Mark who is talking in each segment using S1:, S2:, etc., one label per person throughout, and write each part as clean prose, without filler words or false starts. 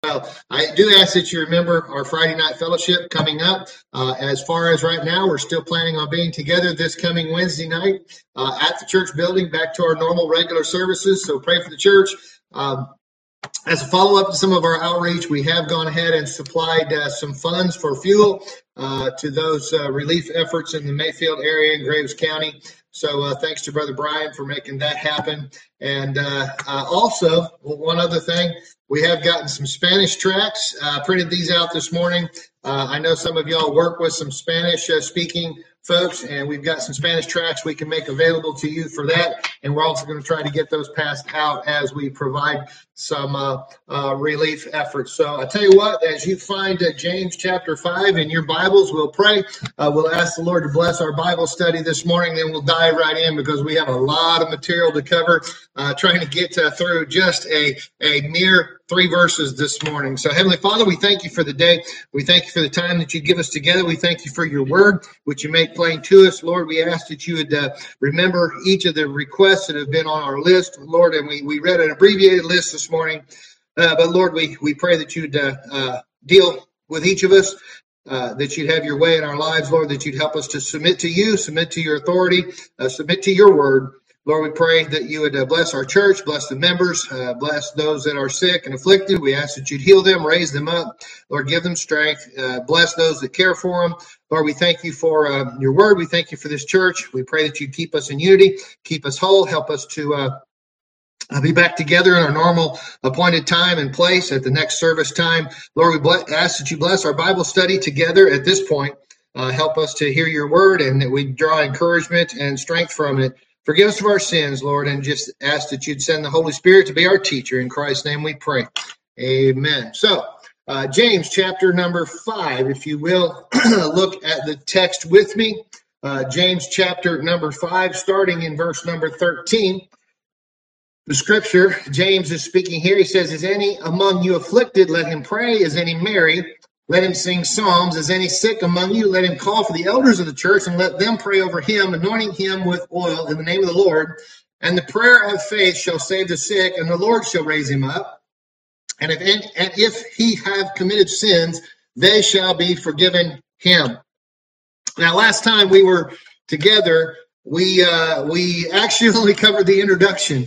S1: Well, I do ask that you remember our Friday night fellowship coming up. As far as right now, we're still planning on being together this coming Wednesday night at the church building, back to our normal regular services. So pray for the church. As a follow-up to some of our outreach, we have gone ahead and supplied some funds for fuel to those relief efforts in the Mayfield area in Graves County. So thanks to Brother Brian for making that happen. And also, one other thing, we have gotten some Spanish tracts, printed these out this morning. I know some of y'all work with some Spanish speaking folks, and we've got some Spanish tracts we can make available to you for that. And we're also going to try to get those passed out as we provide some relief efforts. So I tell you what, as you find James chapter 5 in your Bibles, we'll pray. We'll ask the Lord to bless our Bible study this morning. Then we'll dive right in because we have a lot of material to cover, trying to get through just a mere 3 verses this morning. So Heavenly Father, we thank you for the day. We thank you for the time that you give us together. We thank you for your word, which you make plain to us. Lord, we ask that you would remember each of the requests that have been on our list, Lord, and we read an abbreviated list this morning. But Lord, we pray that you'd deal with each of us, that you'd have your way in our lives, Lord, that you'd help us to submit to you, submit to your authority, submit to your word. Lord, we pray that you would bless our church, bless the members, bless those that are sick and afflicted. We ask that you'd heal them, raise them up. Lord, give them strength. Bless those that care for them. Lord, we thank you for your word. We thank you for this church. We pray that you keep us in unity, keep us whole, help us to be back together in our normal appointed time and place at the next service time. Lord, we ask that you bless our Bible study together at this point. Help us to hear your word and that we draw encouragement and strength from it. Forgive us of our sins, Lord, and just ask that you'd send the Holy Spirit to be our teacher. In Christ's name we pray. Amen. So, James chapter number 5, if you will, look at the text with me. James chapter number 5, starting in verse number 13. The scripture, James is speaking here. He says, "Is any among you afflicted? Let him pray. Is any merry? Let him sing psalms. Is any sick among you? Let him call for the elders of the church and let them pray over him, anointing him with oil in the name of the Lord. And the prayer of faith shall save the sick, and the Lord shall raise him up. And if he have committed sins, they shall be forgiven him." Now, last time we were together, we actually only covered the introduction.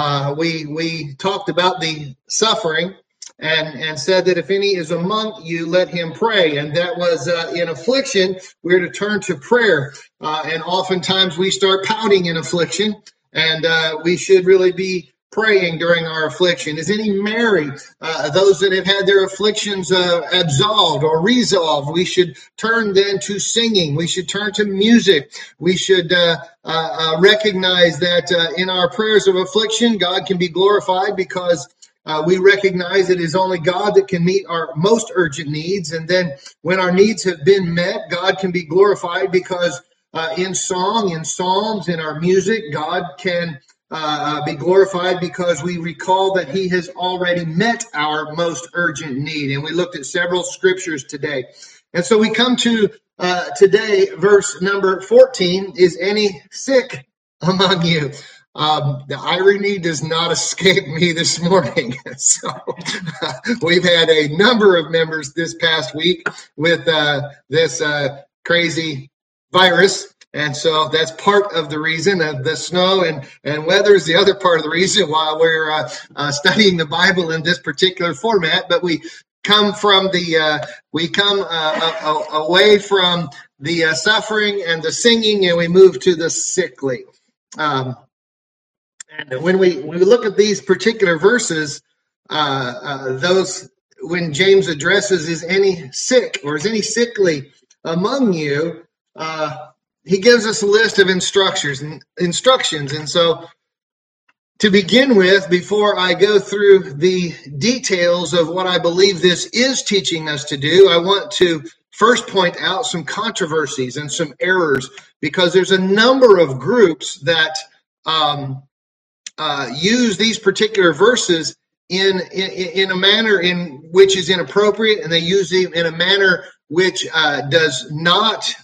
S1: We talked about the suffering and said that if any is among you, let him pray. And that was in affliction, we're to turn to prayer. And oftentimes we start pouting in affliction, and we should really be praying during our affliction. Is any merry? Those that have had their afflictions absolved or resolved, we should turn then to singing. We should turn to music. We should recognize that in our prayers of affliction, God can be glorified because we recognize it is only God that can meet our most urgent needs. And then when our needs have been met, God can be glorified because in song, in psalms, in our music, God can be glorified because we recall that he has already met our most urgent need. And we looked at several scriptures today. And so we come to today, verse number 14, "Is any sick among you?" The irony does not escape me this morning. So we've had a number of members this past week with this crazy virus. And so that's part of the reason. The snow and weather is the other part of the reason why we're studying the Bible in this particular format. But we come from away from the suffering and the singing, and we move to the sickly. And when we look at these particular verses, when James addresses "is any sick" or "is any sickly among you," he gives us a list of instructions. And so to begin with, before I go through the details of what I believe this is teaching us to do, I want to first point out some controversies and some errors, because there's a number of groups that use these particular verses in a manner in which is inappropriate, and they use them in a manner which does not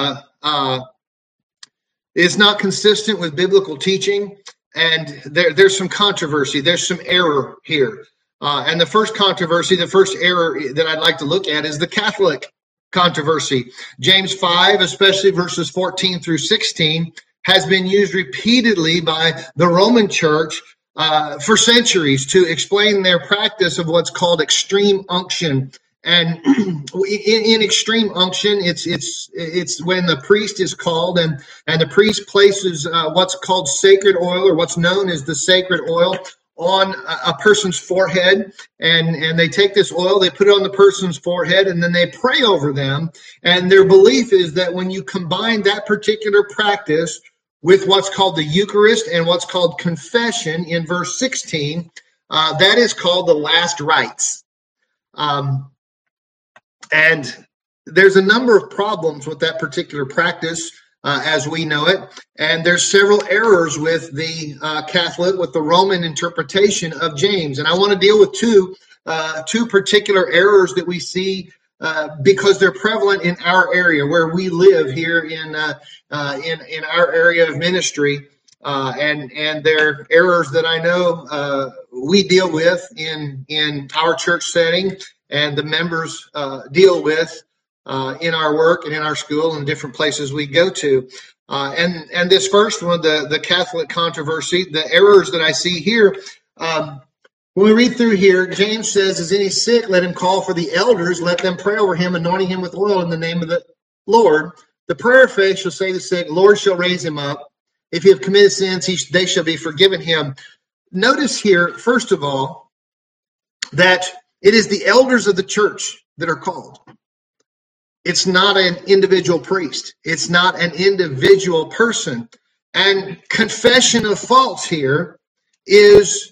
S1: is not consistent with biblical teaching. And there's some controversy. There's some error here. And the first controversy, the first error that I'd like to look at is the Catholic controversy. James 5, especially verses 14 through 16, has been used repeatedly by the Roman Church for centuries to explain their practice of what's called extreme unction. And in extreme unction, it's when the priest is called and the priest places what's called sacred oil, or what's known as the sacred oil, on a person's forehead, and they take this oil, they put it on the person's forehead, and then they pray over them. And their belief is that when you combine that particular practice with what's called the Eucharist and what's called confession in verse 16, that is called the last rites. And there's a number of problems with that particular practice as we know it. And there's several errors with the Catholic, with the Roman interpretation of James. And I want to deal with two particular errors that we see because they're prevalent in our area where we live here in our area of ministry. And they're errors that I know we deal with in our church setting, and the members deal with in our work and in our school and different places we go to. And this first one, the Catholic controversy, the errors that I see here, when we read through here, James says, "Is any sick? Let him call for the elders. Let them pray over him, anointing him with oil in the name of the Lord. The prayer of faith shall save the sick. Lord shall raise him up. If he have committed sins, they shall be forgiven him." Notice here, first of all, that it is the elders of the church that are called. It's not an individual priest. It's not an individual person. And confession of faults here is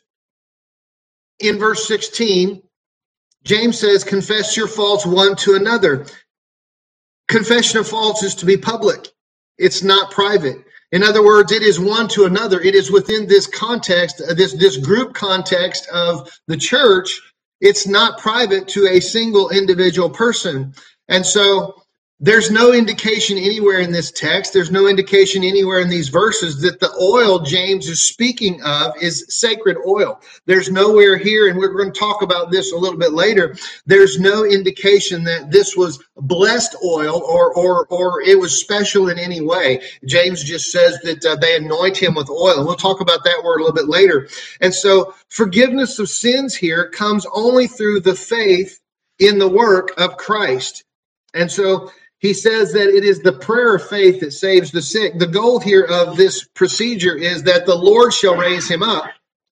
S1: in verse 16. James says, confess your faults one to another. Confession of faults is to be public. It's not private. In other words, it is one to another. It is within this context, this group context of the church. It's not private to a single individual person. And so there's no indication anywhere in this text, there's no indication anywhere in these verses that the oil James is speaking of is sacred oil. There's nowhere here, and we're going to talk about this a little bit later, there's no indication that this was blessed oil or it was special in any way. James just says that they anoint him with oil. We'll talk about that word a little bit later. And so forgiveness of sins here comes only through the faith in the work of Christ. And so he says that it is the prayer of faith that saves the sick. The goal here of this procedure is that the Lord shall raise him up.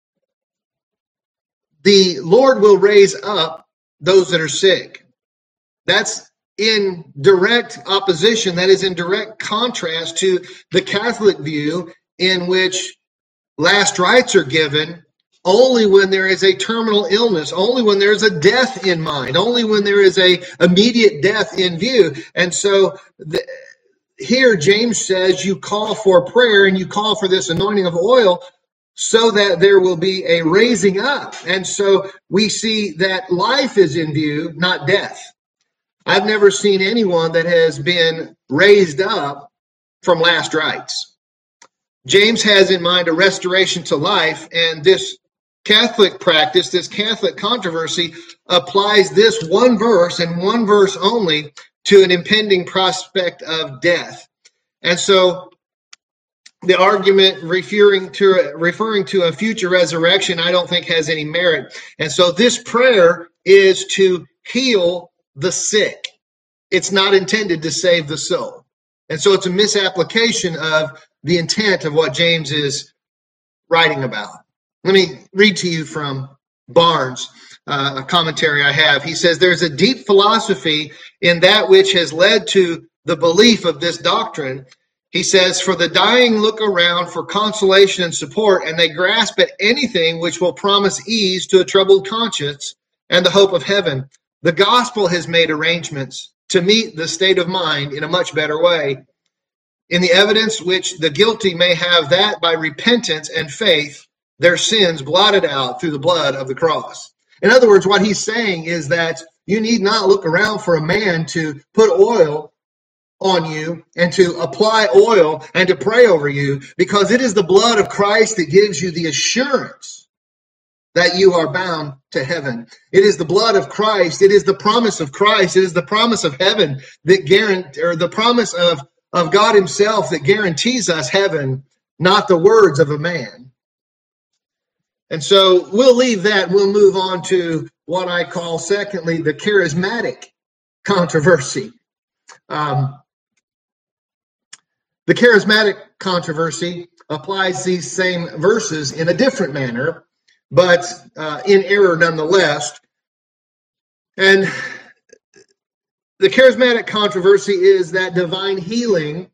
S1: The Lord will raise up those that are sick. That's in direct opposition, that is in direct contrast to the Catholic view in which last rites are given only when there is a terminal illness, only when there is a death in mind, only when there is a immediate death in view. And so here James says you call for prayer and you call for this anointing of oil so that there will be a raising up. And so we see that life is in view, not death. I've never seen anyone that has been raised up from last rites. James has in mind a restoration to life, and this Catholic practice, this Catholic controversy, applies this one verse and one verse only to an impending prospect of death. And so the argument referring to a future resurrection, I don't think has any merit. And so this prayer is to heal the sick. It's not intended to save the soul. And so it's a misapplication of the intent of what James is writing about. Let me read to you from Barnes, a commentary I have. He says, "There's a deep philosophy in that which has led to the belief of this doctrine." He says, "For the dying look around for consolation and support, and they grasp at anything which will promise ease to a troubled conscience and the hope of heaven. The gospel has made arrangements to meet the state of mind in a much better way, in the evidence which the guilty may have that by repentance and faith, their sins blotted out through the blood of the cross." In other words, what he's saying is that you need not look around for a man to put oil on you and to apply oil and to pray over you, because it is the blood of Christ that gives you the assurance that you are bound to heaven. It is the blood of Christ. It is the promise of Christ. It is the promise of heaven or the promise of God himself that guarantees us heaven, not the words of a man. And so we'll leave that. We'll move on to what I call, secondly, the charismatic controversy. The charismatic controversy applies these same verses in a different manner, but in error nonetheless. And the charismatic controversy is that divine healing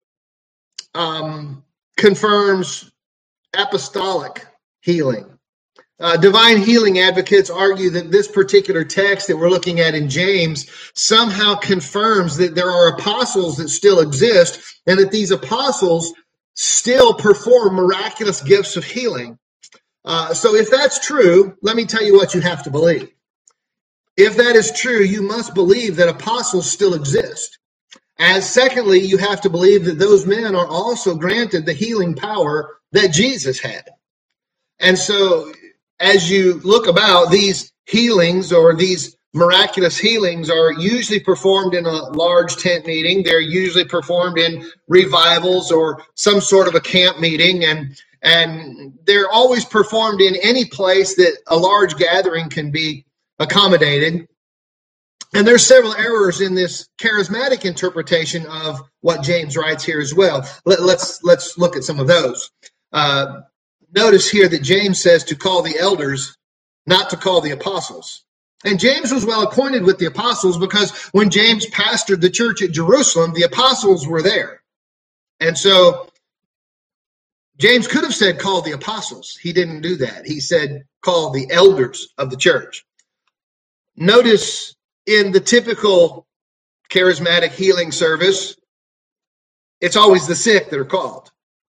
S1: confirms apostolic healing. Divine healing advocates argue that this particular text that we're looking at in James somehow confirms that there are apostles that still exist and that these apostles still perform miraculous gifts of healing. So if that's true, let me tell you what you have to believe. If that is true, you must believe that apostles still exist. As secondly, you have to believe that those men are also granted the healing power that Jesus had. And so as you look about, these healings or these miraculous healings are usually performed in a large tent meeting. They're usually performed in revivals or some sort of a camp meeting, and they're always performed in any place that a large gathering can be accommodated. And there's several errors in this charismatic interpretation of what James writes here as well. Let's look at some of those. Notice here that James says to call the elders, not to call the apostles. And James was well acquainted with the apostles because when James pastored the church at Jerusalem, the apostles were there. And so James could have said call the apostles. He didn't do that. He said call the elders of the church. Notice in the typical charismatic healing service, it's always the sick that are called.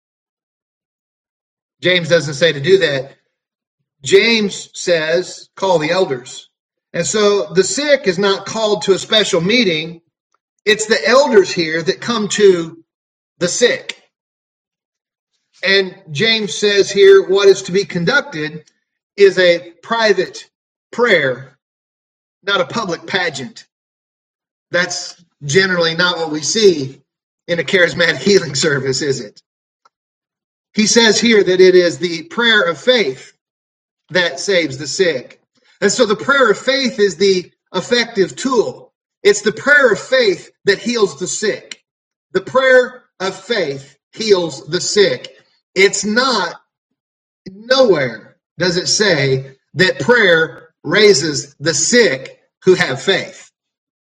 S1: James doesn't say to do that. James says, call the elders. And so the sick is not called to a special meeting. It's the elders here that come to the sick. And James says here what is to be conducted is a private prayer, not a public pageant. That's generally not what we see in a charismatic healing service, is it? He says here that it is the prayer of faith that saves the sick. And so the prayer of faith is the effective tool. It's the prayer of faith that heals the sick. The prayer of faith heals the sick. It's not, nowhere does it say that prayer raises the sick who have faith.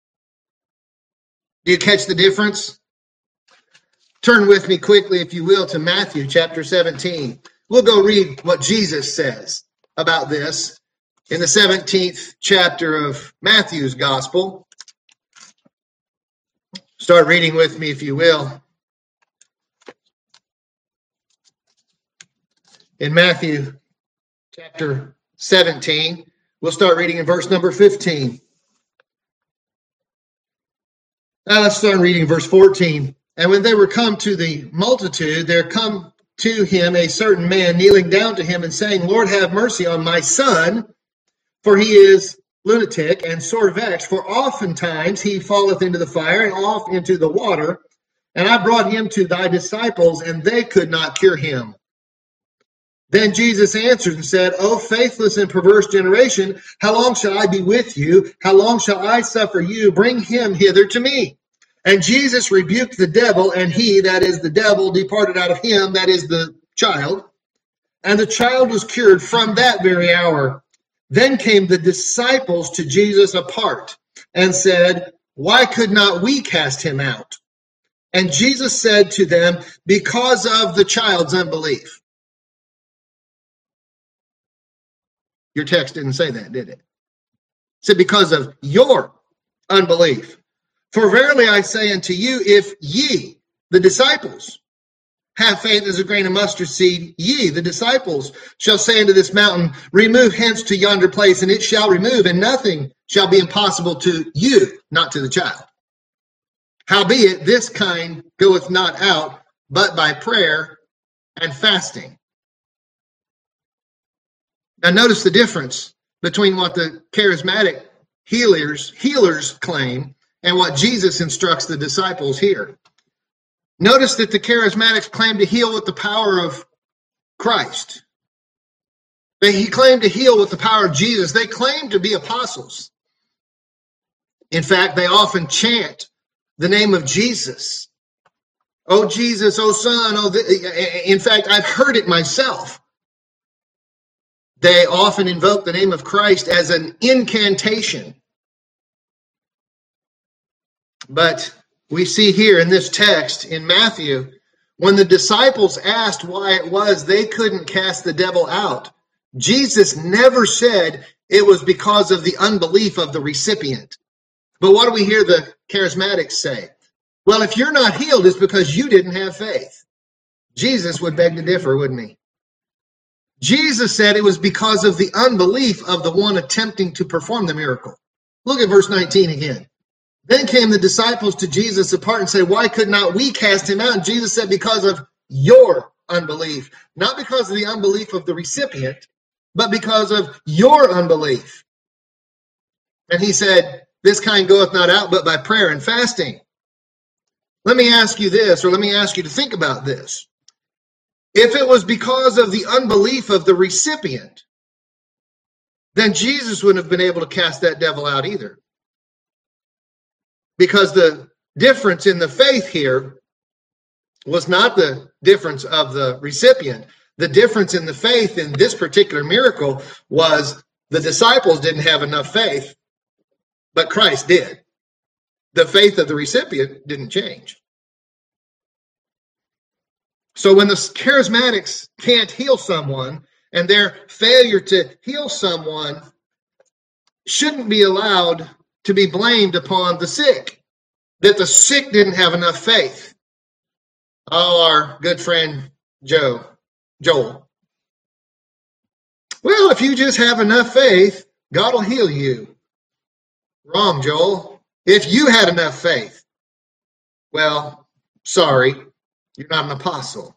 S1: Do you catch the difference? Turn with me quickly, if you will, to Matthew chapter 17. We'll go read what Jesus says about this in the 17th chapter of Matthew's gospel. Start reading with me, if you will. In Matthew chapter 17, we'll start reading in verse number 15. Now let's start reading verse 14. And when they were come to the multitude, there come to him a certain man kneeling down to him and saying, Lord, have mercy on my son, for he is lunatic and sore vexed, for oftentimes he falleth into the fire and oft into the water. And I brought him to thy disciples, and they could not cure him. Then Jesus answered and said, O faithless and perverse generation, how long shall I be with you? How long shall I suffer you? Bring him hither to me. And Jesus rebuked the devil, and he, that is the devil, departed out of him, that is the child. And the child was cured from that very hour. Then came the disciples to Jesus apart and said, Why could not we cast him out? And Jesus said to them, Because of the child's unbelief. Your text didn't say that, did it? It said, because of your unbelief. For verily I say unto you, if ye, the disciples, have faith as a grain of mustard seed, ye, the disciples, shall say unto this mountain, remove hence to yonder place, and it shall remove, and nothing shall be impossible to you, not to the child. Howbeit, this kind goeth not out, but by prayer and fasting. Now notice the difference between what the charismatic healers claim and what Jesus instructs the disciples here. Notice that the charismatics claim to heal with the power of Christ. He claimed to heal with the power of Jesus. They claim to be apostles. In fact, they often chant the name of Jesus. Oh, Jesus, oh, Son. In fact, I've heard it myself. They often invoke the name of Christ as an incantation. But we see here in this text in Matthew, when the disciples asked why it was they couldn't cast the devil out, Jesus never said it was because of the unbelief of the recipient. But what do we hear the charismatics say? Well, if you're not healed, it's because you didn't have faith. Jesus would beg to differ, wouldn't he? Jesus said it was because of the unbelief of the one attempting to perform the miracle. Look at verse 19 again. Then came the disciples to Jesus apart and said, why could not we cast him out? And Jesus said, because of your unbelief. Not because of the unbelief of the recipient, but because of your unbelief. And he said, this kind goeth not out but by prayer and fasting. Let me ask you this, or let me ask you to think about this. If it was because of the unbelief of the recipient, then Jesus wouldn't have been able to cast that devil out either. Because the difference in the faith here was not the difference of the recipient. The difference in the faith in this particular miracle was the disciples didn't have enough faith, but Christ did. The faith of the recipient didn't change. So when the charismatics can't heal someone, and their failure to heal someone shouldn't be allowed to be blamed upon the sick, that the sick didn't have enough faith. Oh, our good friend Joel. Well, if you just have enough faith, God will heal you. Wrong, Joel. If you had enough faith, well, sorry, you're not an apostle.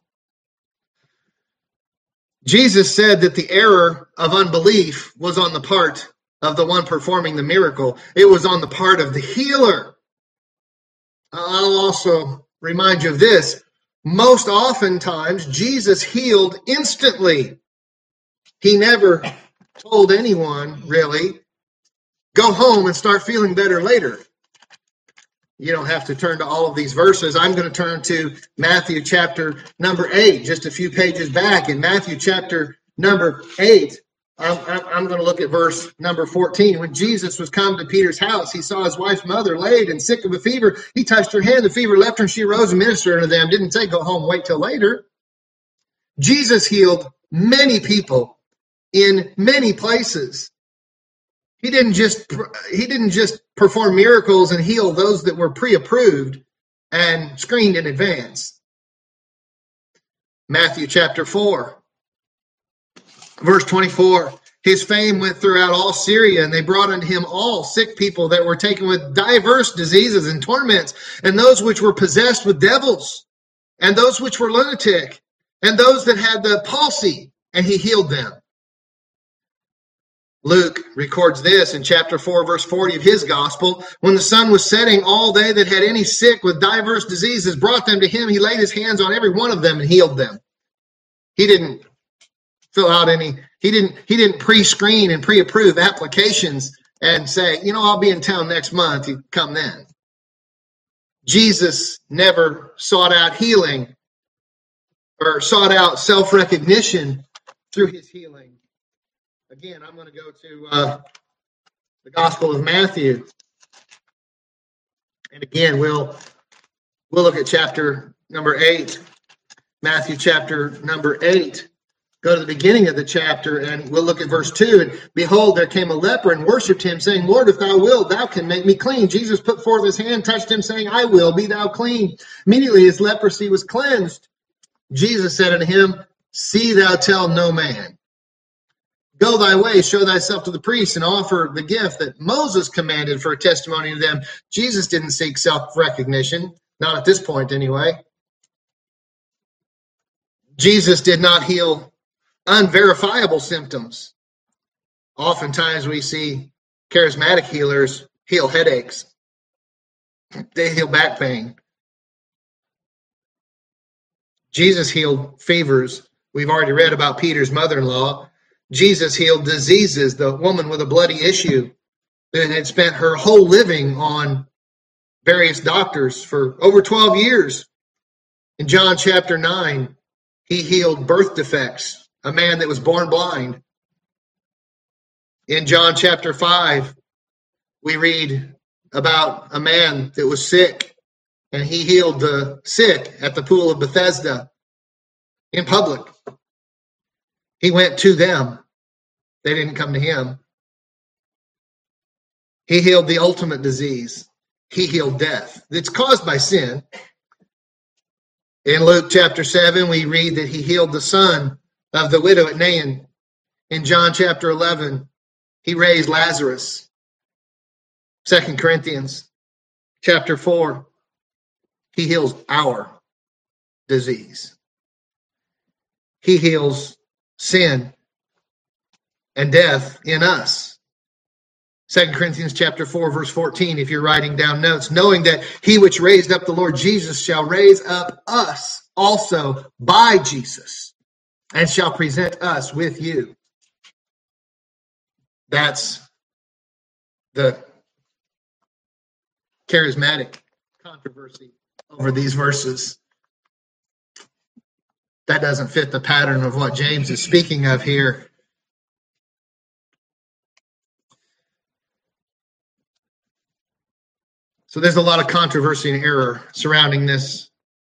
S1: Jesus said that the error of unbelief was on the part of the one performing the miracle. It was on the part of the healer. I'll also remind you of this. Most oftentimes, Jesus healed instantly. He never told anyone, really, go home and start feeling better later. You don't have to turn to all of these verses. I'm going to turn to Matthew chapter number 8, just a few pages back. In Matthew chapter number 8, I'm going to look at verse number 14. When Jesus was come to Peter's house, he saw his wife's mother laid and sick of a fever. He touched her hand. The fever left her, and she arose and ministered unto them. Didn't say go home, wait till later. Jesus healed many people in many places. He didn't just perform miracles and heal those that were pre-approved and screened in advance. Matthew chapter 4, verse 24. His fame went throughout all Syria, and they brought unto him all sick people that were taken with diverse diseases and torments, and those which were possessed with devils, and those which were lunatic, and those that had the palsy, and he healed them. Luke records this in chapter 4, verse 40 of his gospel. When the sun was setting, all they that had any sick with diverse diseases brought them to him. He laid his hands on every one of them and healed them. He didn't fill out any, he didn't pre-screen and pre-approve applications and say, I'll be in town next month. You come then. Jesus never sought out healing or sought out self-recognition through his healing. Again, I'm going to go to the Gospel of Matthew. And again, we'll look at chapter number 8. Matthew chapter number 8. Go to the beginning of the chapter, and we'll look at verse 2. And behold, there came a leper and worshipped him, saying, Lord, if thou wilt, thou can make me clean. Jesus put forth his hand, touched him, saying, I will, be thou clean. Immediately his leprosy was cleansed. Jesus said unto him, See thou tell no man. Go thy way, show thyself to the priest, and offer the gift that Moses commanded for a testimony to them. Jesus didn't seek self-recognition, not at this point anyway. Jesus did not heal unverifiable symptoms. Oftentimes we see charismatic healers heal headaches. They heal back pain. Jesus healed fevers. We've already read about Peter's mother-in-law. Jesus healed diseases. The woman with a bloody issue that had spent her whole living on various doctors for over 12 years. In John chapter 9, he healed birth defects, a man that was born blind. In John chapter 5, we read about a man that was sick, and he healed the sick at the pool of Bethesda in public. He went to them. They didn't come to him. He healed the ultimate disease. He healed death. It's caused by sin. In Luke chapter 7, we read that he healed the son of the widow at Nain. In John chapter 11, he raised Lazarus. 2 Corinthians chapter 4, he heals our disease. He heals sin and death in us. 2 Corinthians chapter 4, verse 14, if you're writing down notes, knowing that he which raised up the Lord Jesus shall raise up us also by Jesus and shall present us with you. That's the charismatic controversy over these verses. That doesn't fit the pattern of what James is speaking of here. So there's a lot of controversy and error surrounding this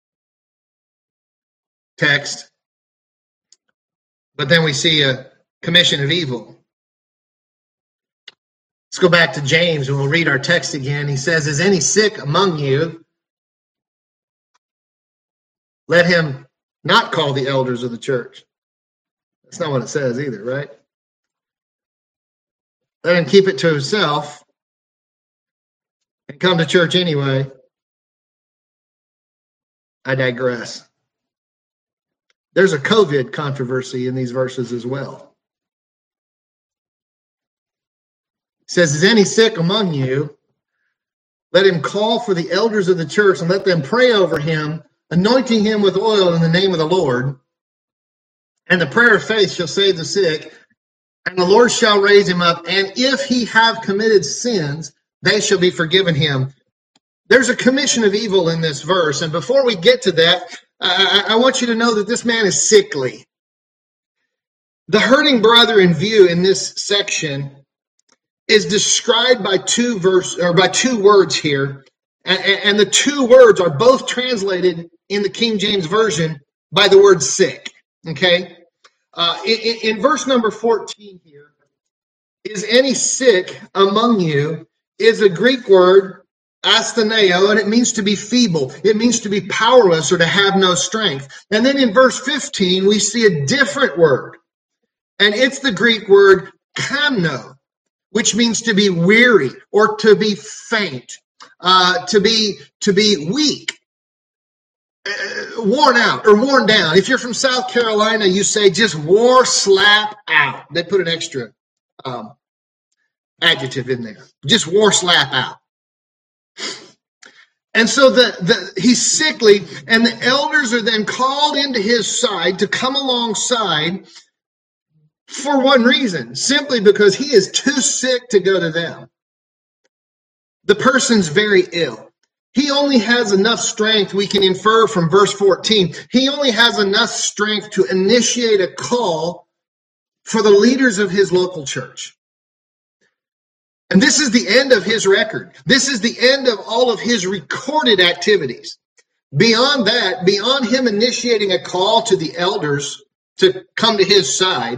S1: text. But then we see a commission of evil. Let's go back to James and we'll read our text again. He says, is any sick among you? Let him not call the elders of the church. That's not what it says either, right? Let him keep it to himself and come to church anyway. I digress. There's a COVID controversy in these verses as well. It says, is any sick among you? Let him call for the elders of the church and let them pray over him, anointing him with oil in the name of the Lord. And the prayer of faith shall save the sick, and the Lord shall raise him up. And if he have committed sins, they shall be forgiven him. There's a commission of evil in this verse. And before we get to that, I want you to know that this man is sickly. The hurting brother in view in this section is described by two words here. And the two words are both translated in the King James Version by the word sick. Okay? In verse number 14 here, is any sick among you, is a Greek word, astheneo, and it means to be feeble. It means to be powerless or to have no strength. And then in verse 15, we see a different word. And it's the Greek word kamno, which means to be weary or to be faint, to be weak, worn out or worn down. If you're from South Carolina, you say just wore slap out. They put an extra adjective in there. Just wore slap out. And so he's sickly, and the elders are then called into his side to come alongside for one reason, simply because he is too sick to go to them. The person's very ill. He only has enough strength, we can infer from verse 14, he only has enough strength to initiate a call for the leaders of his local church. And this is the end of his record. This is the end of all of his recorded activities. Beyond that, beyond him initiating a call to the elders to come to his side,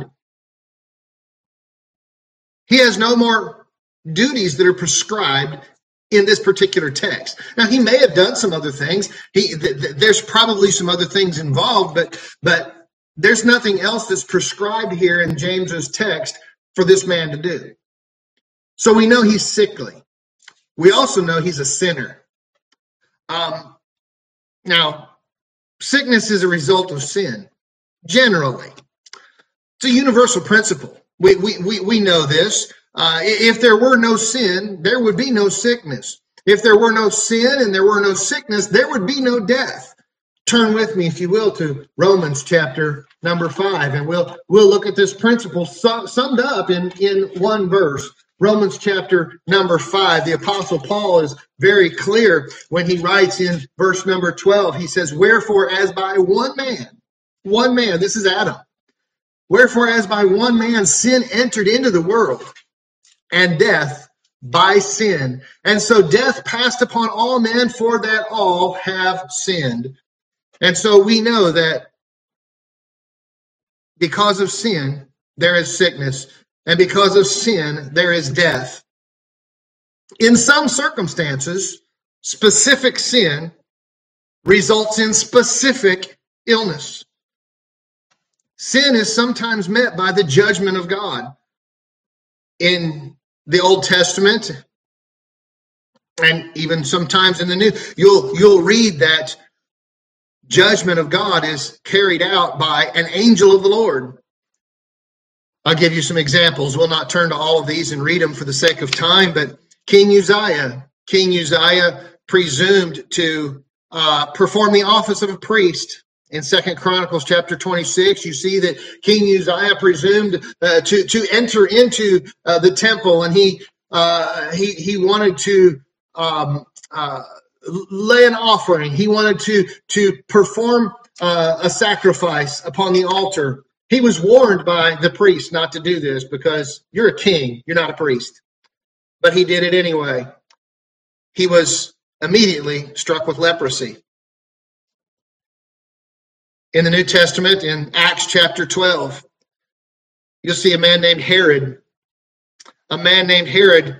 S1: he has no more duties that are prescribed in this particular text. Now, he may have done some other things. There's probably some other things involved, but there's nothing else that's prescribed here in James's text for this man to do. So we know he's sickly. We also know he's a sinner. Now, sickness is a result of sin, generally. It's a universal principle. We know this. If there were no sin, there would be no sickness. If there were no sin and there were no sickness, there would be no death. Turn with me, if you will, to Romans chapter number 5, and we'll look at this principle summed up in one verse. Romans chapter number 5, the Apostle Paul is very clear when he writes in verse number 12. He says, "Wherefore, as by one man, this is Adam. Wherefore, as by one man sin entered into the world, and death by sin. And so death passed upon all men, for that all have sinned." And so we know that because of sin, there is sickness. And because of sin, there is death. In some circumstances, specific sin results in specific illness. Sin is sometimes met by the judgment of God. In the Old Testament, and even sometimes in the New, you'll read that judgment of God is carried out by an angel of the Lord. I'll give you some examples. We'll not turn to all of these and read them for the sake of time, but King Uzziah presumed to perform the office of a priest. In 2 Chronicles chapter 26, you see that King Uzziah presumed to enter into the temple, and he wanted to lay an offering. He wanted to perform a sacrifice upon the altar. He was warned by the priest not to do this because you're a king, you're not a priest. But he did it anyway. He was immediately struck with leprosy. In the New Testament, in Acts chapter 12, you'll see a man named Herod. A man named Herod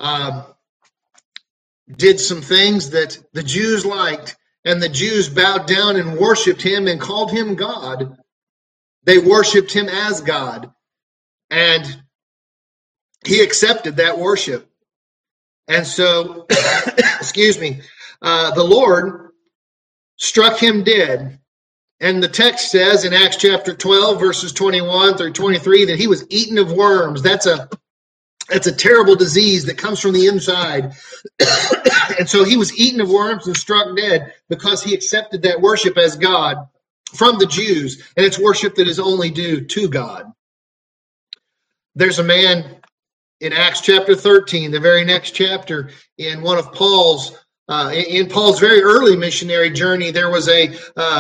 S1: did some things that the Jews liked, and the Jews bowed down and worshiped him and called him God. They worshiped him as God, and he accepted that worship. And so, the Lord struck him dead. And the text says in Acts chapter 12, verses 21 through 23, that he was eaten of worms. That's a terrible disease that comes from the inside. And so he was eaten of worms and struck dead because he accepted that worship as God from the Jews, and it's worship that is only due to God. There's a man in Acts chapter 13, the very next chapter, in one of Paul's very early missionary journey. There was a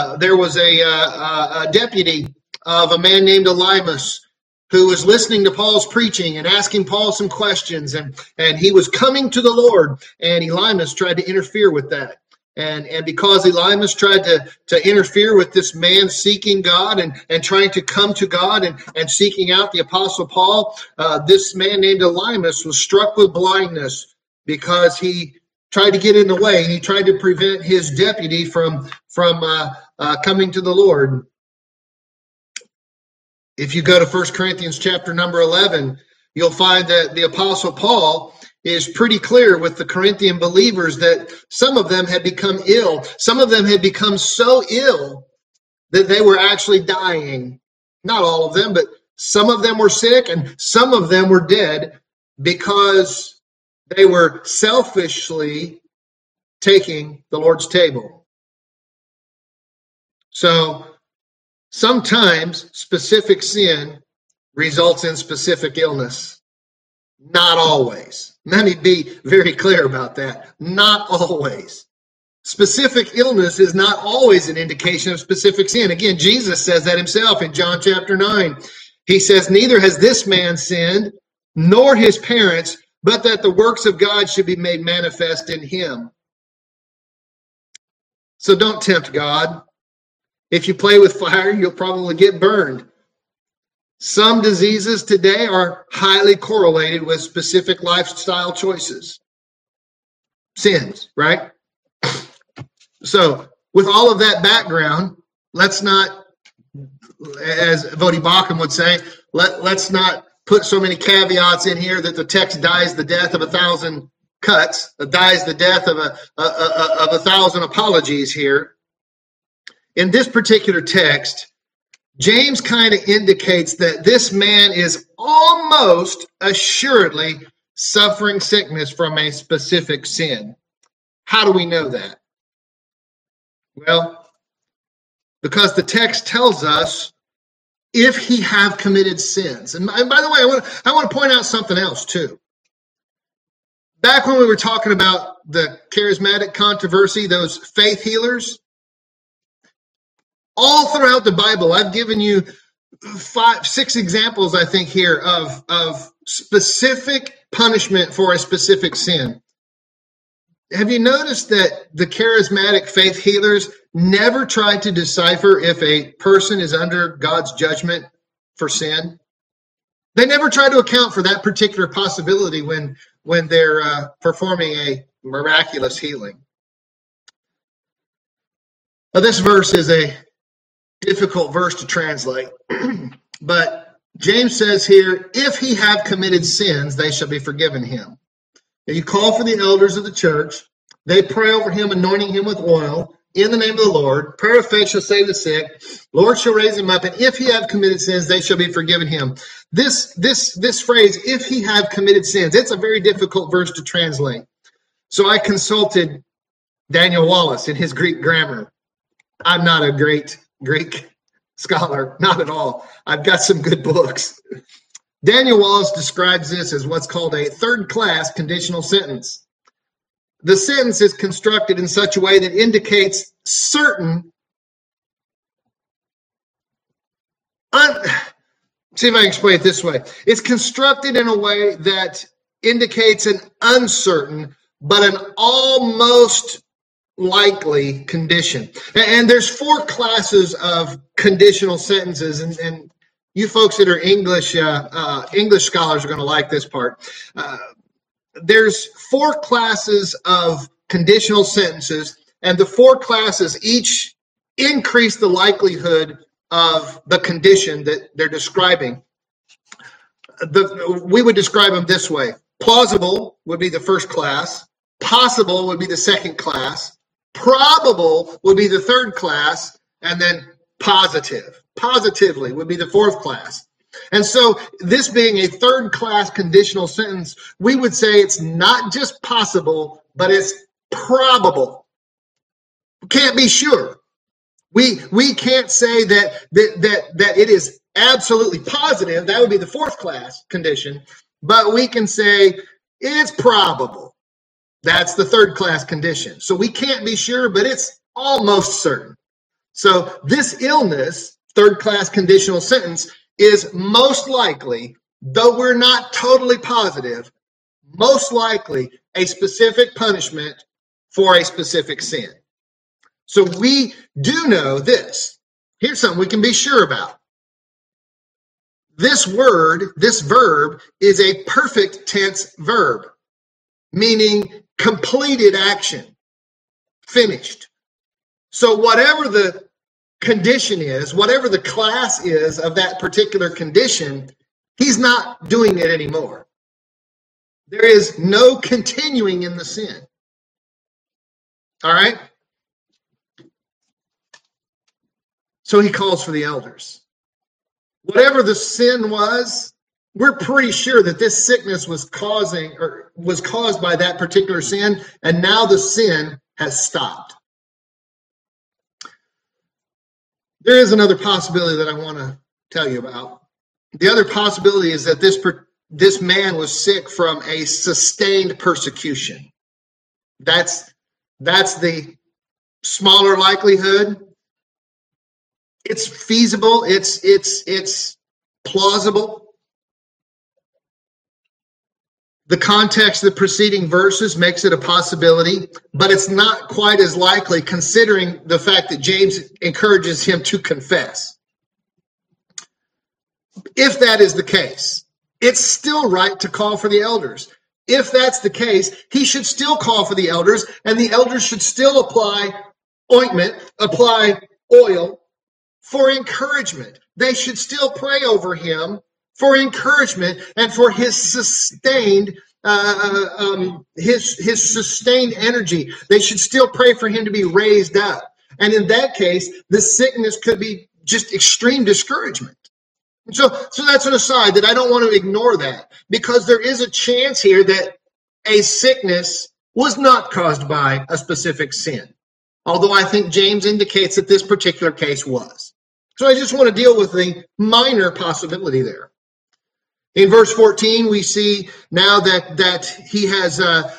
S1: deputy of a man named Elymas who was listening to Paul's preaching and asking Paul some questions, and he was coming to the Lord, and Elymas tried to interfere with that. And because Elymas tried to interfere with this man seeking God and trying to come to God and seeking out the Apostle Paul, this man named Elymas was struck with blindness because he tried to get in the way, and he tried to prevent his deputy from coming to the Lord. If you go to 1 Corinthians chapter number 11, you'll find that the Apostle Paul is pretty clear with the Corinthian believers that some of them had become ill. Some of them had become so ill that they were actually dying. Not all of them, but some of them were sick and some of them were dead because they were selfishly taking the Lord's table. So sometimes specific sin results in specific illness. Not always. Let me be very clear about that. Not always. Specific illness is not always an indication of specific sin. Again, Jesus says that himself in John chapter 9. He says, "Neither has this man sinned, nor his parents, but that the works of God should be made manifest in him." So don't tempt God. If you play with fire, you'll probably get burned. Some diseases today are highly correlated with specific lifestyle choices. Sins, right? So with all of that background, let's not, as Vodi Bakum would say, let's not put so many caveats in here that the text dies the death of 1,000 cuts, dies the death of a 1,000 apologies here. In this particular text, James kind of indicates that this man is almost assuredly suffering sickness from a specific sin. How do we know that? Well, because the text tells us if he have committed sins. And by the way, I want to point out something else too. Back when we were talking about the charismatic controversy, those faith healers, all throughout the Bible, I've given you 6 examples, I think, here of specific punishment for a specific sin. Have you noticed that the charismatic faith healers never tried to decipher if a person is under God's judgment for sin? They never try to account for that particular possibility when they're performing a miraculous healing. Now, this verse is a difficult verse to translate, but James says here, if he have committed sins, they shall be forgiven him. And you call for the elders of the church. They pray over him, anointing him with oil in the name of the Lord. Prayer of faith shall save the sick. Lord shall raise him up. And if he have committed sins, they shall be forgiven him. This phrase, if he have committed sins, it's a very difficult verse to translate. So I consulted Daniel Wallace in his Greek grammar. I'm not a great Greek scholar, not at all. I've got some good books. Daniel Wallace describes this as what's called a third-class conditional sentence. The sentence is constructed in such a way that indicates certain, see if I can explain it this way. It's constructed in a way that indicates an uncertain, but an almost likely condition. And there's 4 classes of conditional sentences, and you folks that are English scholars are going to like this part. There's 4 classes of conditional sentences, and the 4 classes each increase the likelihood of the condition that they're describing. We would describe them this way. Plausible would be the first class. Possible would be the second class. Probable would be the third class. And then positively would be the fourth class. And so this being a third class conditional sentence, we would say it's not just possible, but it's probable. We can't be sure. We can't say that it is absolutely positive. That would be the fourth class condition. But we can say it's probable. That's the third class condition. So we can't be sure, but it's almost certain. So this illness, third class conditional sentence, is most likely, though we're not totally positive, most likely a specific punishment for a specific sin. So we do know this. Here's something we can be sure about. This verb, is a perfect tense verb, meaning completed action, finished. So whatever the condition is, whatever the class is of that particular condition, he's not doing it anymore. There is no continuing in the sin. All right? So he calls for the elders. Whatever the sin was, we're pretty sure that this sickness was caused by that particular sin, and now the sin has stopped. There is another possibility that I want to tell you about. The other possibility is that this man was sick from a sustained persecution. That's the smaller likelihood. It's feasible. It's plausible. The context of the preceding verses makes it a possibility, but it's not quite as likely considering the fact that James encourages him to confess. If that is the case, it's still right to call for the elders. If that's the case, he should still call for the elders, and the elders should still apply ointment, apply oil for encouragement. They should still pray over him for encouragement and for his sustained sustained energy. They should still pray for him to be raised up. And in that case, the sickness could be just extreme discouragement. And so that's an aside that I don't want to ignore that, because there is a chance here that a sickness was not caused by a specific sin. Although I think James indicates that this particular case was. So I just want to deal with the minor possibility there. In verse 14, we see now that he has now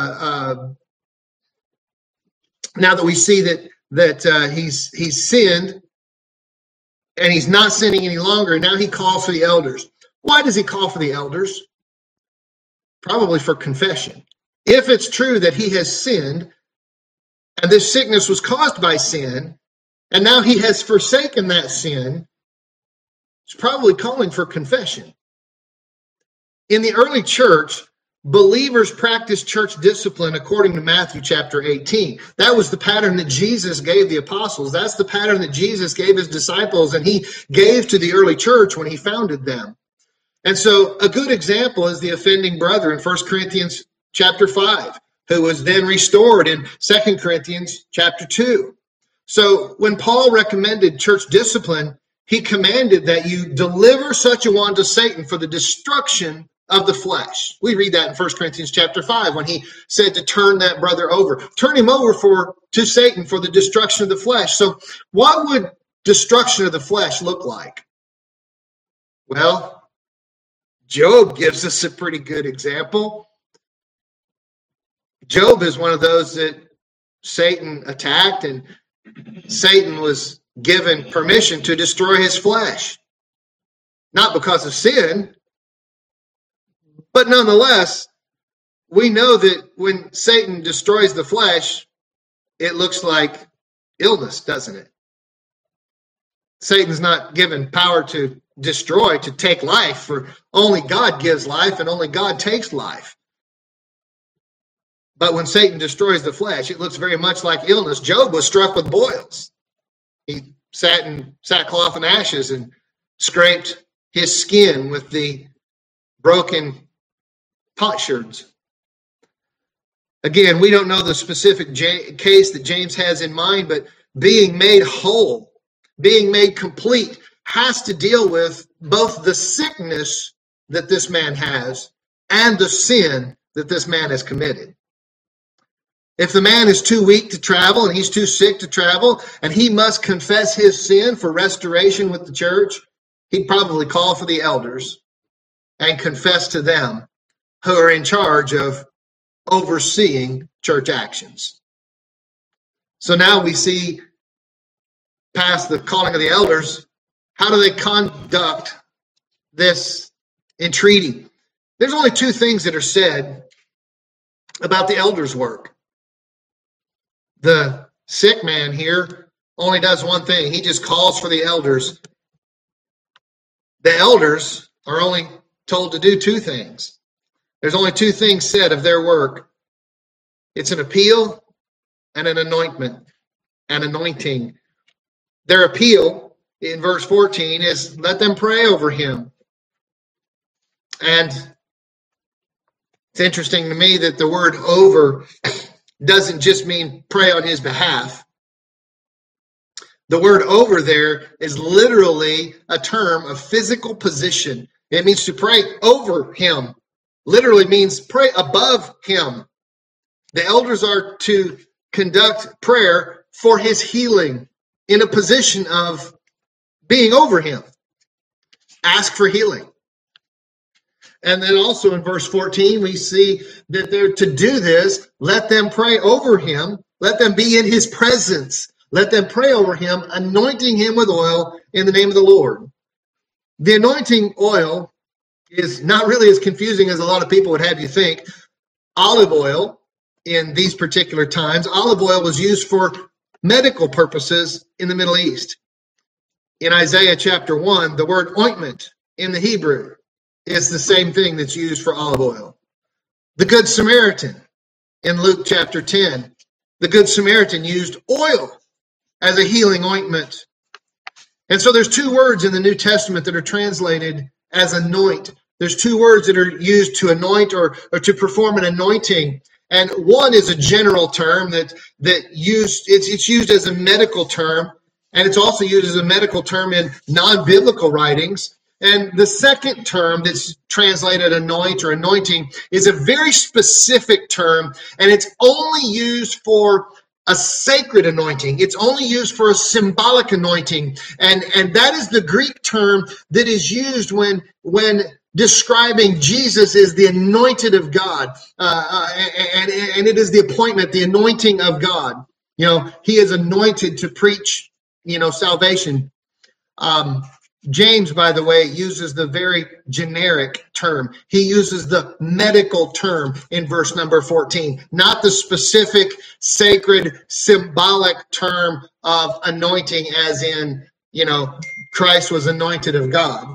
S1: that we see that he's sinned and he's not sinning any longer. Now he calls for the elders. Why does he call for the elders? Probably for confession. If it's true that he has sinned and this sickness was caused by sin, and now he has forsaken that sin, he's probably calling for confession. In the early church, believers practiced church discipline according to Matthew chapter 18. That was the pattern that Jesus gave the apostles. That's the pattern that Jesus gave his disciples, and he gave to the early church when he founded them. And so a good example is the offending brother in 1 Corinthians chapter 5, who was then restored in 2 Corinthians chapter 2. So when Paul recommended church discipline, he commanded that you deliver such a one to Satan for the destruction of the flesh. We read that in 1 Corinthians chapter 5 when he said to turn that brother over. Turn him over to Satan for the destruction of the flesh. So what would destruction of the flesh look like? Well, Job gives us a pretty good example. Job is one of those that Satan attacked, and Satan was given permission to destroy his flesh. Not because of sin, but nonetheless, we know that when Satan destroys the flesh, it looks like illness, doesn't it? Satan's not given power to destroy, to take life, for only God gives life and only God takes life. But when Satan destroys the flesh, it looks very much like illness. Job was struck with boils. He sat in sackcloth and ashes and scraped his skin with the broken potsherds. Again, we don't know the specific case that James has in mind, but being made whole, being made complete, has to deal with both the sickness that this man has and the sin that this man has committed. If the man is too weak to travel and he's too sick to travel and he must confess his sin for restoration with the church, he'd probably call for the elders and confess to them, who are in charge of overseeing church actions. So now we see, past the calling of the elders, how do they conduct this entreaty? There's only two things that are said about the elders' work. The sick man here only does one thing. He just calls for the elders. The elders are only told to do two things. There's only two things said of their work. It's an appeal and an anointment, an anointing. Their appeal in verse 14 is, let them pray over him. And it's interesting to me that the word over doesn't just mean pray on his behalf. The word over there is literally a term of physical position. It means to pray over him. Literally means pray above him. The elders are to conduct prayer for his healing in a position of being over him. Ask for healing. And then also in verse 14, we see that they're to do this. Let them pray over him. Let them be in his presence. Let them pray over him, anointing him with oil in the name of the Lord. The anointing oil is not really as confusing as a lot of people would have you think. Olive oil, in these particular times, olive oil was used for medical purposes in the Middle East. In Isaiah chapter 1, the word ointment in the Hebrew is the same thing that's used for olive oil. The Good Samaritan in Luke chapter 10, the Good Samaritan used oil as a healing ointment. And so there's two words in the New Testament that are translated as anoint. There's two words that are used to anoint or to perform an anointing. And one is a general term it's used as a medical term. And it's also used as a medical term in non-biblical writings. And the second term that's translated anoint or anointing is a very specific term, and it's only used for a sacred anointing. It's only used for a symbolic anointing. And that is the Greek term that is used when describing Jesus as the anointed of God. And it is the appointment, the anointing of God. He is anointed to preach, salvation. James, by the way, uses the very generic term. He uses the medical term in verse number 14, not the specific, sacred, symbolic term of anointing as in, Christ was anointed of God.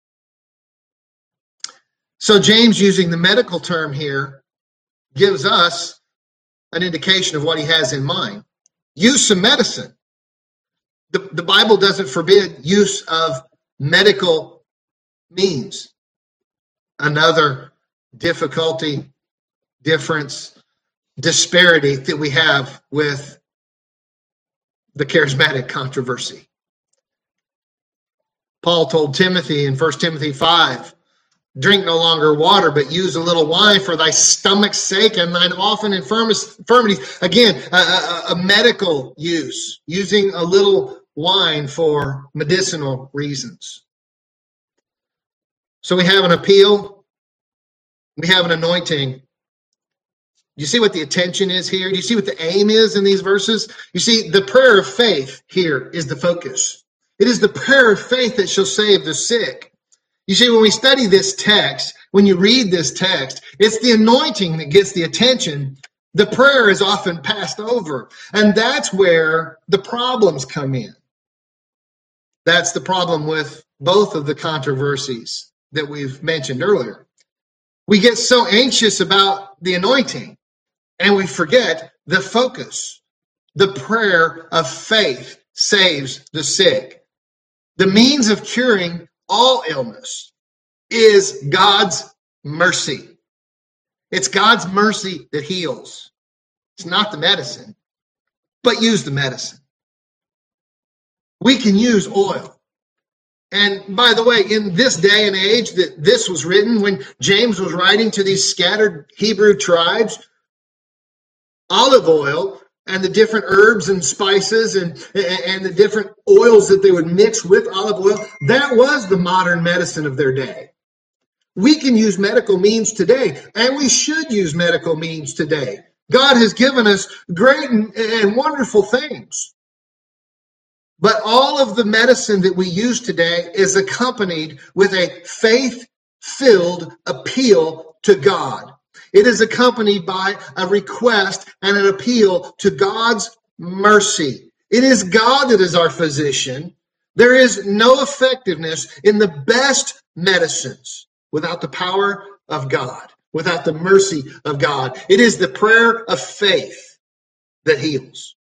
S1: So James, using the medical term here, gives us an indication of what he has in mind. Use some medicine. The Bible doesn't forbid use of medical means. Another difficulty, difference, disparity that we have with the charismatic controversy. Paul told Timothy in 1 Timothy 5, drink no longer water, but use a little wine for thy stomach's sake and thine often infirmities. Again, a medical use, using a little wine for medicinal reasons. So we have an appeal. We have an anointing. Do you see what the attention is here? Do you see what the aim is in these verses? You see, the prayer of faith here is the focus. It is the prayer of faith that shall save the sick. You see, when we study this text, when you read this text, it's the anointing that gets the attention. The prayer is often passed over. And that's where the problems come in. That's the problem with both of the controversies that we've mentioned earlier. We get so anxious about the anointing and we forget the focus. The prayer of faith saves the sick. The means of curing all illness is God's mercy. It's God's mercy that heals. It's not the medicine, but use the medicine. We can use oil. And by the way, in this day and age that this was written, when James was writing to these scattered Hebrew tribes, olive oil and the different herbs and spices and the different oils that they would mix with olive oil, that was the modern medicine of their day. We can use medical means today, and we should use medical means today. God has given us great and wonderful things. But all of the medicine that we use today is accompanied with a faith-filled appeal to God. It is accompanied by a request and an appeal to God's mercy. It is God that is our physician. There is no effectiveness in the best medicines without the power of God, without the mercy of God. It is the prayer of faith that heals.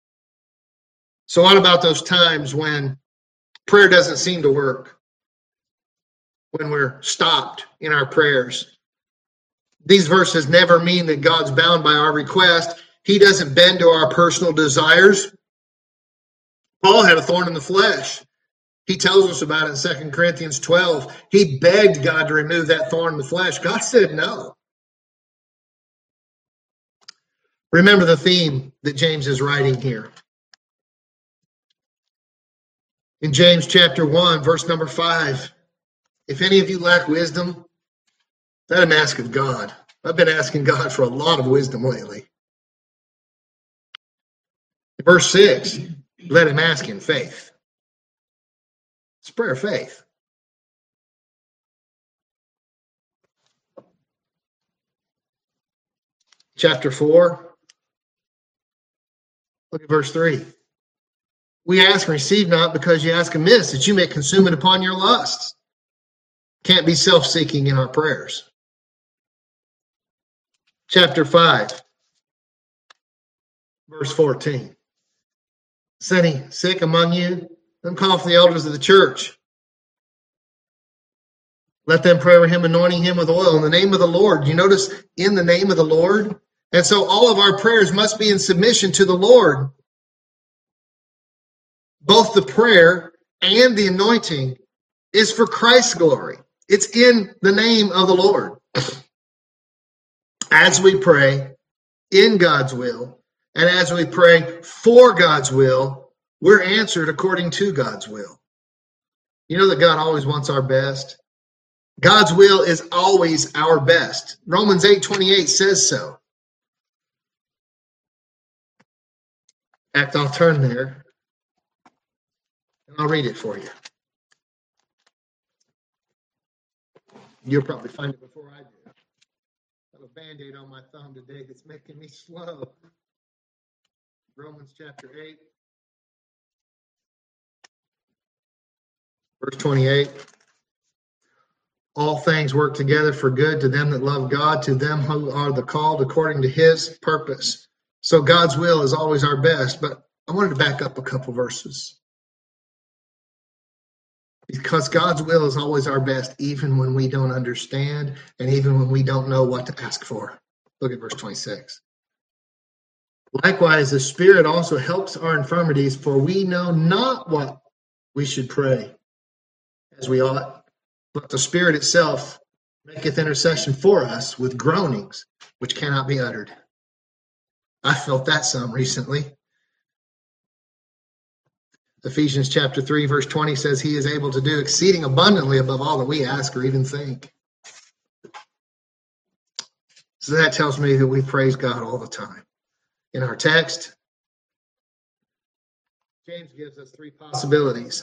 S1: So what about those times when prayer doesn't seem to work? When we're stopped in our prayers? These verses never mean that God's bound by our request. He doesn't bend to our personal desires. Paul had a thorn in the flesh. He tells us about it in 2 Corinthians 12. He begged God to remove that thorn in the flesh. God said no. Remember the theme that James is writing here. In James chapter 1, verse number 5, if any of you lack wisdom, let him ask of God. I've been asking God for a lot of wisdom lately. Verse 6, let him ask in faith. It's prayer of faith. Chapter 4, look at verse 3. We ask and receive not because you ask amiss, that you may consume it upon your lusts. Can't be self-seeking in our prayers. Chapter 5, verse 14. Is any sick among you? Let them call for the elders of the church. Let them pray over him, anointing him with oil in the name of the Lord. You notice, in the name of the Lord? And so all of our prayers must be in submission to the Lord. both the prayer and the anointing is for Christ's glory. It's in the name of the Lord. As we pray in God's will, and as we pray for God's will, we're answered according to God's will. You know that God always wants our best. God's will is always our best. Romans 8:28 says so. In fact, I'll turn there and I'll read it for you. You'll probably find it before I do. I have a Band-Aid on my thumb today that's making me slow. Romans chapter 8, verse 28. All things work together for good to them that love God, to them who are the called according to his purpose. So God's will is always our best, but I wanted to back up a couple verses. Because God's will is always our best, even when we don't understand and even when we don't know what to ask for. Look at verse 26. Likewise, the Spirit also helps our infirmities, for we know not what we should pray as we ought, but the Spirit itself maketh intercession for us with groanings which cannot be uttered. I felt that some recently. Ephesians chapter 3, verse 20 says he is able to do exceeding abundantly above all that we ask or even think. So that tells me that we praise God all the time. In our text, James gives us three possibilities.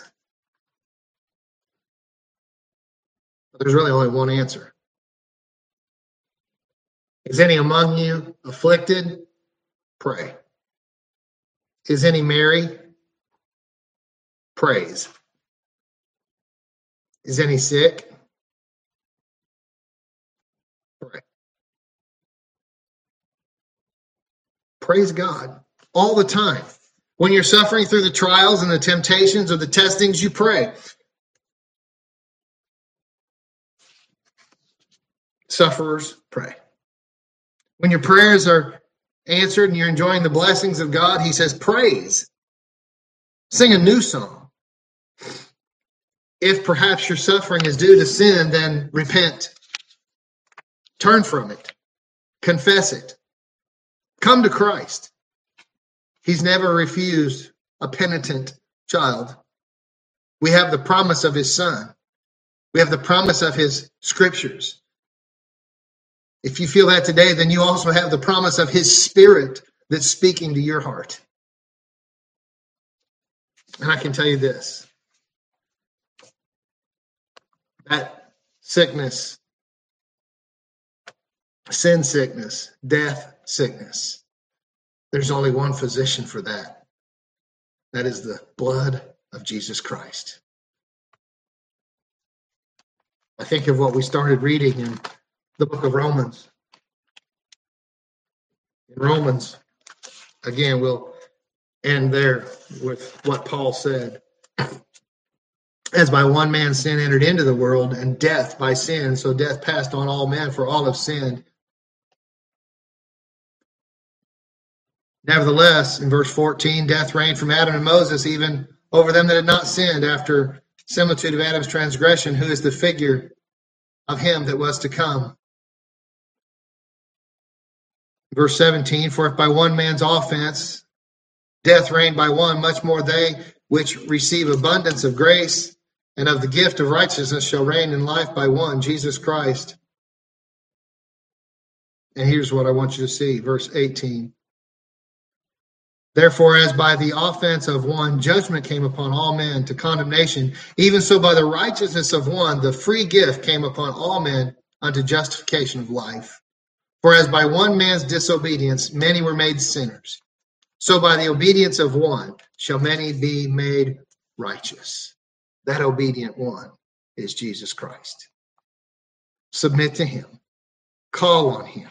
S1: But there's really only one answer. Is any among you afflicted? Pray. Is any merry? Praise. Is any sick? Pray. Praise God all the time. When you're suffering through the trials and the temptations or the testings, you pray. Sufferers, pray. When your prayers are answered and you're enjoying the blessings of God, he says, praise. Sing a new song. If perhaps your suffering is due to sin, then repent. Turn from it. Confess it. Come to Christ. He's never refused a penitent child. We have the promise of his Son. We have the promise of his scriptures. If you feel that today, then you also have the promise of his Spirit that's speaking to your heart. And I can tell you this. That sickness, sin sickness, death sickness, there's only one physician for that. That is the blood of Jesus Christ. I think of what we started reading in the book of Romans. In Romans, again, we'll end there with what Paul said. As by one man sin entered into the world, and death by sin, so death passed on all men, for all have sinned. Nevertheless, in verse 14, death reigned from Adam and Moses, even over them that had not sinned, after similitude of Adam's transgression, who is the figure of him that was to come. Verse 17, for if by one man's offense death reigned by one, much more they which receive abundance of grace and of the gift of righteousness shall reign in life by one, Jesus Christ. And here's what I want you to see, verse 18. Therefore, as by the offense of one, judgment came upon all men to condemnation, even so by the righteousness of one, the free gift came upon all men unto justification of life. For as by one man's disobedience many were made sinners, so by the obedience of one shall many be made righteous. That obedient one is Jesus Christ. Submit to him. Call on him.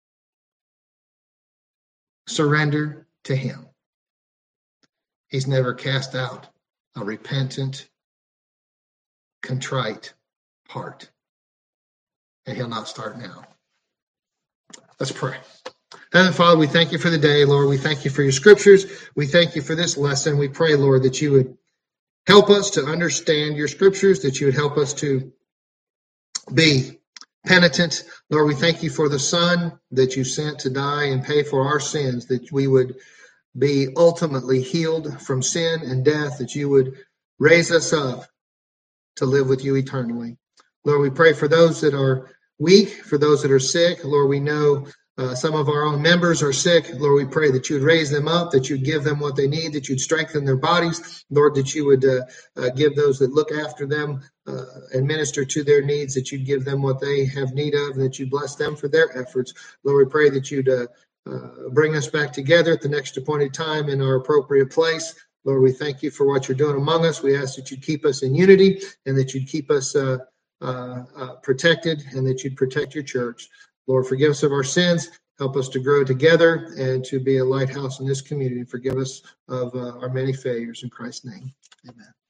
S1: Surrender to him. He's never cast out a repentant, contrite heart. And he'll not start now. Let's pray. Heavenly Father, we thank you for the day, Lord. We thank you for your scriptures. We thank you for this lesson. We pray, Lord, that you would help us to understand your scriptures, that you would help us to be penitent. Lord, we thank you for the Son that you sent to die and pay for our sins, that we would be ultimately healed from sin and death, that you would raise us up to live with you eternally. Lord, we pray for those that are weak, for those that are sick. Lord, we know some of our own members are sick. Lord, we pray that you would raise them up, that you'd give them what they need, that you'd strengthen their bodies. Lord, that you would give those that look after them and minister to their needs, that you'd give them what they have need of, and that you bless them for their efforts. Lord, we pray that you'd bring us back together at the next appointed time in our appropriate place. Lord, we thank you for what you're doing among us. We ask that you keep us in unity and that you'd keep us protected and that you'd protect your church. Lord, forgive us of our sins. Help us to grow together and to be a lighthouse in this community. Forgive us of our many failures. In Christ's name, amen.